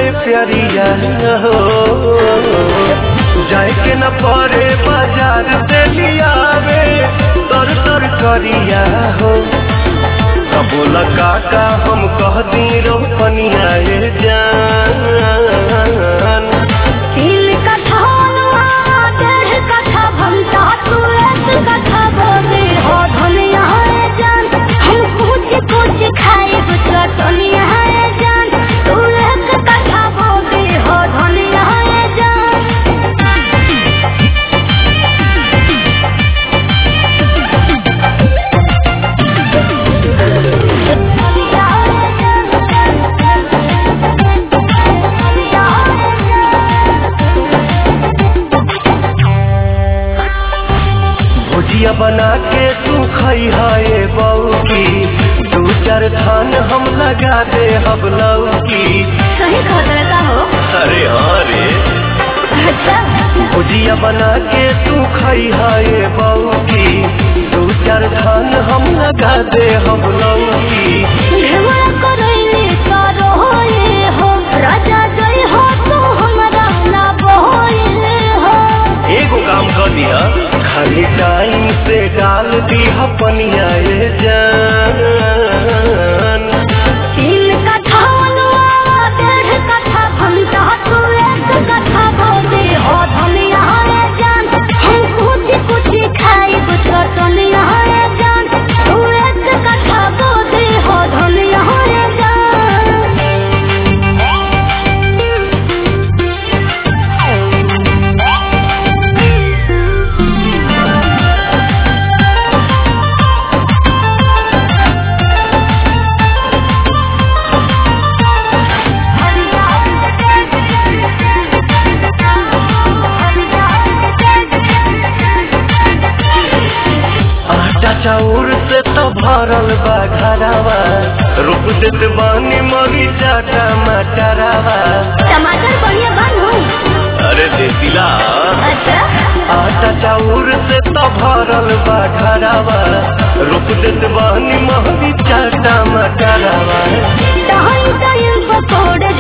प्यारिया हो, जाए के न पड़े बाजार से लियावे तर तर करिया हो। बोला काका हम कह दी रोपनिया जान। तिल कथा डेढ़ कथा भंटा तू एक कथा बोले हो धनिया जान। हम कुछ कुछ खाए बुझला धनिया जान। तू एक कथा बोले हो धनिया जान। भुजिया बना के तू खाई है बहू की, 2-4 थान हम लगा दे हम लौकी। सही कहता हो। अरे हाँ रे, अच्छा भुजिया बना के तू खाई है बहू की, 2-4 थान हम लगा दे हम लौकी। घेवड़ा करैले तारो होए हो, राजा जय हो तू हमरा ना बोए हो। एगो काम कर दिया, खाली टाइम से डाल दी पनिया जान। तिल कथा डेढ़ कथा भंटा तू एक कथा बोले हो धनिया जान। हम कुछ कुछ खाई बुझला धनिया जान। तू एक कथा बोले हो धनिया जान। आटा चाउर से तो भरल बा घरावा, रोप देत बानी मरीचा टमाटरावा। टमाटर बढ़िया बनू। अरे देसिला, अच्छा आटा चाउर से तो भरल बा घरावा, रोप देत बानी मरीचा टमाटरावा। टाइम टाइम पकोड़े